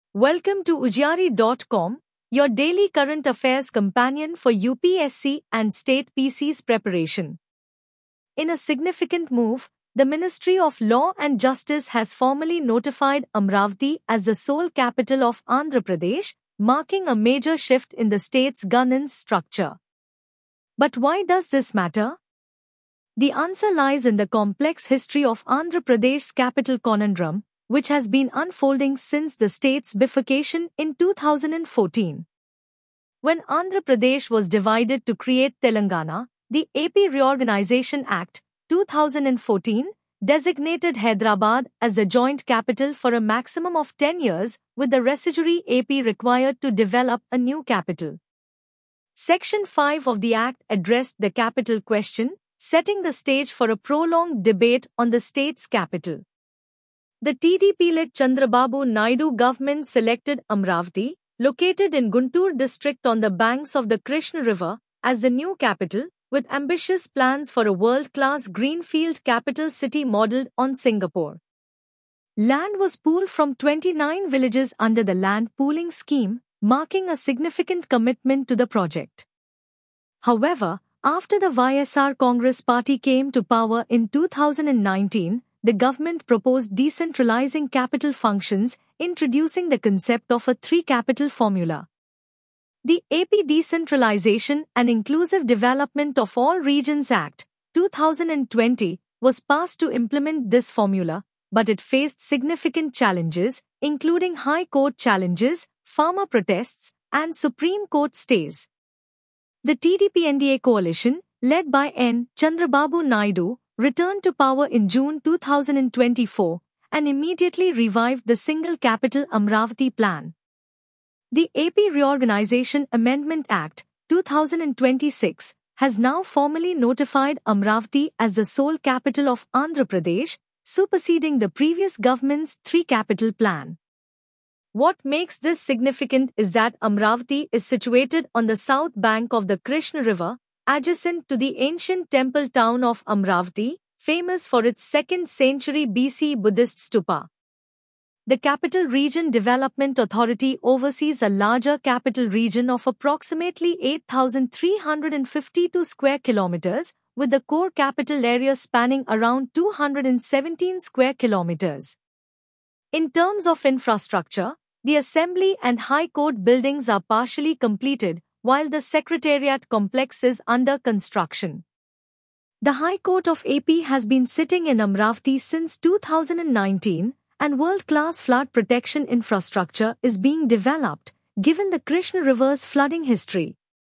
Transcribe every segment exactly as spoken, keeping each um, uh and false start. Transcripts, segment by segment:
Welcome to Ujari dot com, your daily current affairs companion for U P S C and state P Cs preparation. In a significant move, the Ministry of Law and Justice has formally notified Amaravati as the sole capital of Andhra Pradesh, marking a major shift in the state's governance structure. But why does this matter? The answer lies in the complex history of Andhra Pradesh's capital conundrum, which has been unfolding since the state's bifurcation in two thousand fourteen. When Andhra Pradesh was divided to create Telangana, the A P Reorganization Act, two thousand fourteen, designated Hyderabad as the joint capital for a maximum of ten years, with the residuary A P required to develop a new capital. Section five of the Act addressed the capital question, setting the stage for a prolonged debate on the state's capital. The T D P-led Chandrababu Naidu government selected Amaravati, located in Guntur district on the banks of the Krishna River, as the new capital, with ambitious plans for a world-class greenfield capital city modelled on Singapore. Land was pooled from twenty-nine villages under the land pooling scheme, marking a significant commitment to the project. However, after the Y S R Congress Party came to power in two thousand nineteen, the government proposed decentralizing capital functions, introducing the concept of a three-capital formula. The A P Decentralization and Inclusive Development of All Regions Act, two thousand twenty, was passed to implement this formula, but it faced significant challenges, including High Court challenges, farmer protests, and Supreme Court stays. The T D P N D A coalition, led by N. Chandrababu Naidu, returned to power in June two thousand twenty-four and immediately revived the Single Capital Amaravati plan. The A P Reorganization Amendment Act, two thousand twenty-six, has now formally notified Amaravati as the sole capital of Andhra Pradesh, superseding the previous government's three-capital plan. What makes this significant is that Amaravati is situated on the south bank of the Krishna River, adjacent to the ancient temple town of Amaravati, famous for its second century B C Buddhist stupa. The Capital Region Development Authority oversees a larger capital region of approximately eight thousand three hundred fifty-two square kilometers, with the core capital area spanning around two hundred seventeen square kilometers. In terms of infrastructure, the Assembly and High Court buildings are partially completed, while the Secretariat complex is under construction. The High Court of A P has been sitting in Amaravati since two thousand nineteen, and world-class flood protection infrastructure is being developed, given the Krishna River's flooding history.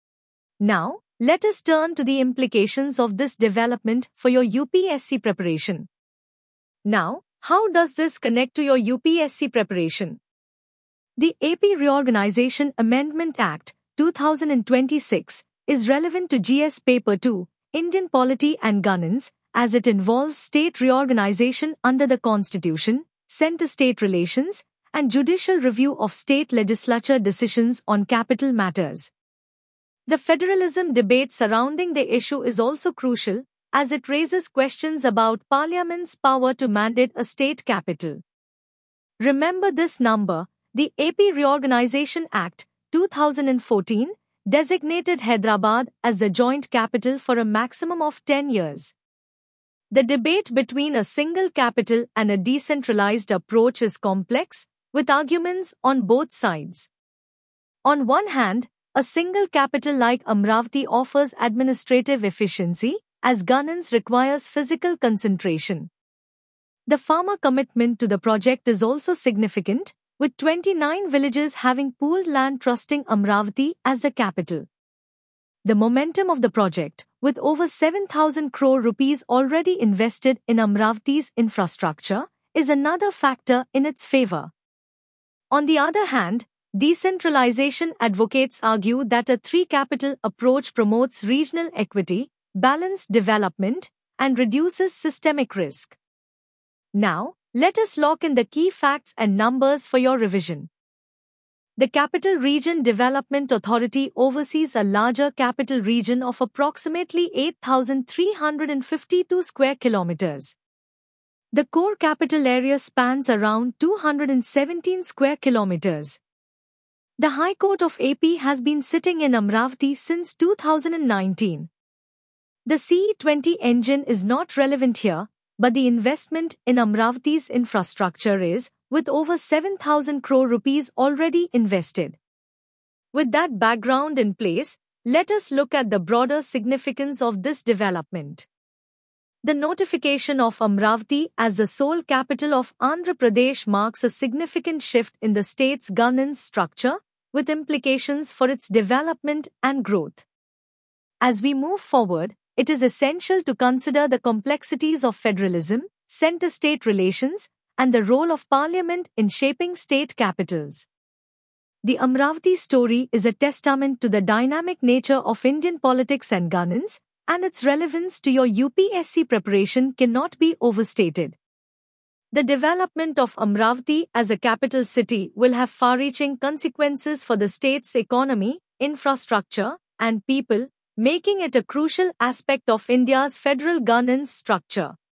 Now, let us turn to the implications of this development for your U P S C preparation. Now, how does this connect to your U P S C preparation? The A P Reorganization Amendment Act, two thousand twenty-six, is relevant to G S Paper two, Indian Polity and Governance, as it involves state reorganization under the Constitution, center-state relations, and judicial review of state legislature decisions on capital matters. The federalism debate surrounding the issue is also crucial, as it raises questions about Parliament's power to mandate a state capital. Remember this number: the A P Reorganization Act, two thousand fourteen, designated Hyderabad as the joint capital for a maximum of ten years. The debate between a single capital and a decentralized approach is complex, with arguments on both sides. On one hand, a single capital like Amaravati offers administrative efficiency, as governance requires physical concentration. The farmer commitment to the project is also significant, with twenty-nine villages having pooled land trusting Amaravati as the capital. The momentum of the project, with over seven thousand crore rupees already invested in Amaravati's infrastructure, is another factor in its favor. On the other hand, decentralization advocates argue that a three-capital approach promotes regional equity, balanced development, and reduces systemic risk. Now, let us lock in the key facts and numbers for your revision. The Capital Region Development Authority oversees a larger capital region of approximately eight thousand three hundred fifty-two square kilometers. The core capital area spans around two hundred seventeen square kilometers. The High Court of A P has been sitting in Amravati since two thousand nineteen. The C E twenty engine is not relevant here, but the investment in Amravati's infrastructure is, with over seven thousand crore rupees already invested. With that background in place, let us look at the broader significance of this development. The notification of Amravati as the sole capital of Andhra Pradesh marks a significant shift in the state's governance structure, with implications for its development and growth. As we move forward, it is essential to consider the complexities of federalism, center-state relations, and the role of parliament in shaping state capitals. The Amravati story is a testament to the dynamic nature of Indian politics and governance, and its relevance to your U P S C preparation cannot be overstated. The development of Amravati as a capital city will have far-reaching consequences for the state's economy, infrastructure, and people, making it a crucial aspect of India's federal governance structure.